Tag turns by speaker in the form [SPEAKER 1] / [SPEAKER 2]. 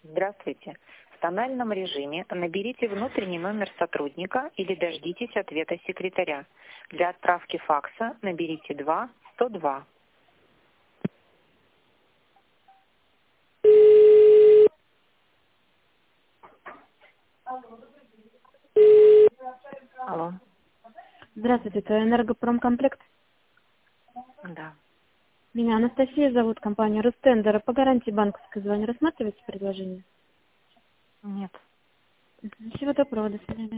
[SPEAKER 1] Здравствуйте. В тональном режиме наберите внутренний номер сотрудника или дождитесь ответа секретаря. Для отправки факса наберите 2-102. Алло.
[SPEAKER 2] Здравствуйте, это энергопромкомплект.
[SPEAKER 1] Да.
[SPEAKER 2] Меня Анастасия зовут, компания Рустендер. По гарантии банковской звоню. Рассматриваете предложение?
[SPEAKER 1] Нет.
[SPEAKER 2] Всего доброго, до свидания.